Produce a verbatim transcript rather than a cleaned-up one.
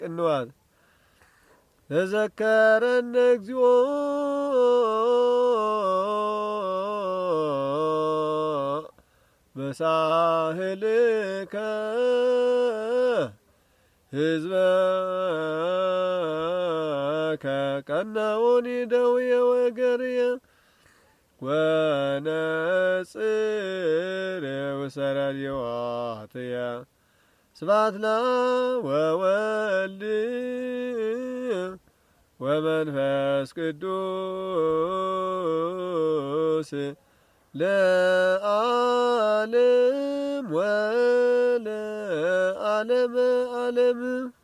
ቅንዋት ተዘከረነ እግዚኦ በሳህልከ ሕዝበከ ቀናውኒ ደውየ ወገርየ ወነጽር ወሰረልየዋትየ ስብሐት ለአብ ወወልድ ወመንፈስ ቅዱስ ለዓለም ወለዓለመ ዓለም